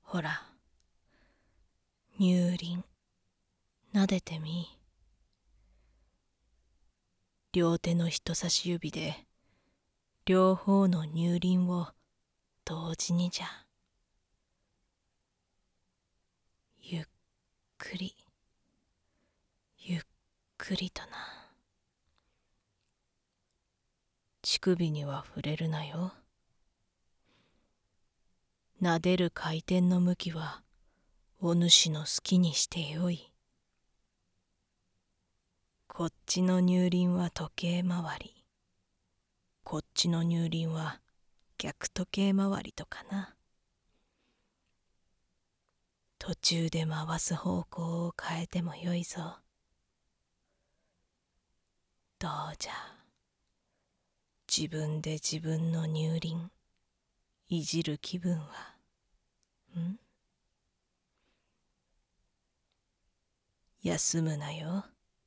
ほら、乳輪、なでてみ。両手の人差し指で、両方の乳輪を同時にじゃ。ゆっくり、ゆっくりとな。乳首には触れるなよ。撫でる回転の向きは、お主の好きにしてよい。こっちの乳輪は時計回り、こっちの乳輪は逆時計回りとかな。途中で回す方向を変えてもよいぞ。どうじゃ、自分で自分の乳輪いじる気分は休むなよ。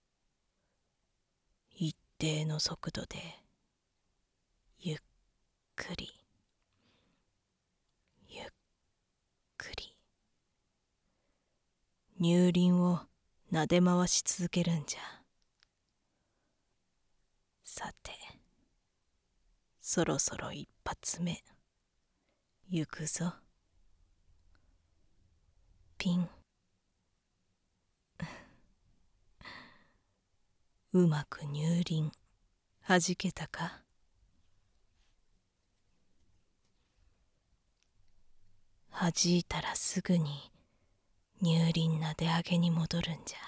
一定の速度でゆっくりゆっくり乳輪を撫で回し続けるんじゃ。さて、そろそろ一発目行くぞ。ピン。うまく乳輪はじけたか。はじいたらすぐに乳輪なで上げに戻るんじゃ。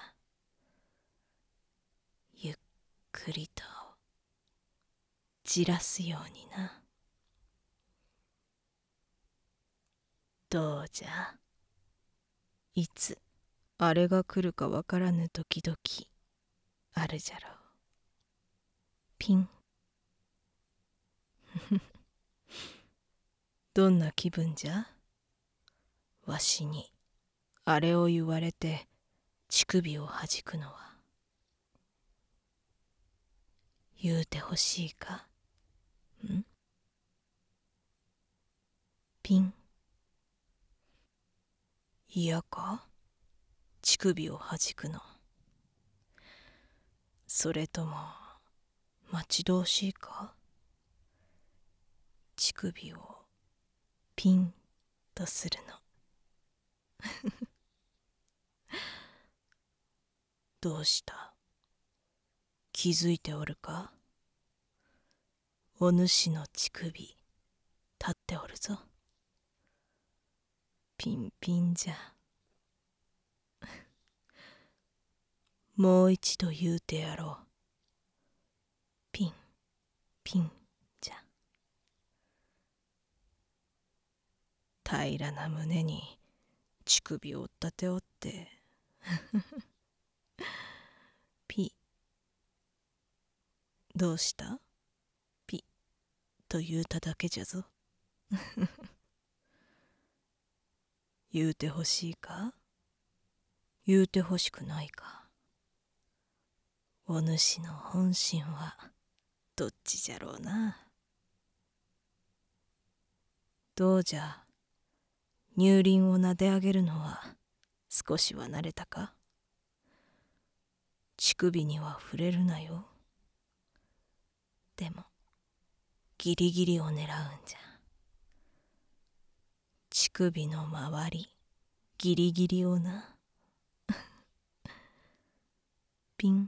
ゆっくりとじらすようにな。どうじゃ、いつあれが来るかわからぬ時々あるじゃろう。ピン。どんな気分じゃ。わしにあれを言われて乳首をはじくのは。言うてほしいか。ピン。嫌か、乳首をはじくの。それとも待ち遠しいか。乳首をピンとするの。どうした、気づいておるか。お主の乳首立っておるぞ。ピンピンじゃ。もう一度言うてやろう。ピンピンじゃ。平らな胸に乳首を立ておってピ。どうした、ピと言うただけじゃぞ。言うてほしいか、言うてほしくないか。お主の本心はどっちじゃろうな。どうじゃ、乳輪を撫で上げるのは少しは慣れたか。乳首には触れるなよ。でもギリギリを狙うんじゃ。乳首の周りギリギリをな。ピン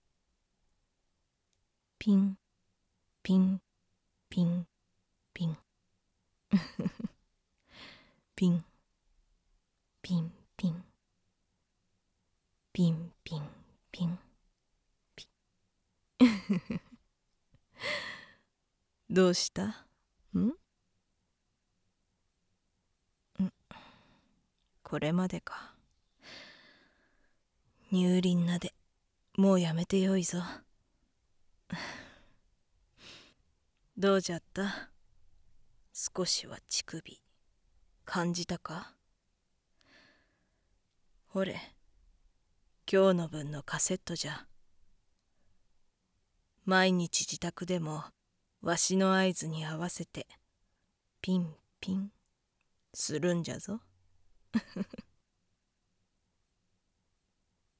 ピンピンピンピンピンピンピンピンピンピンピン。どうした、これまでか。乳輪なでもうやめてよいぞ。どうじゃった、少しは乳首感じたか。ほれ、今日の分のカセットじゃ。毎日自宅でもわしの合図に合わせてピンピンするんじゃぞ。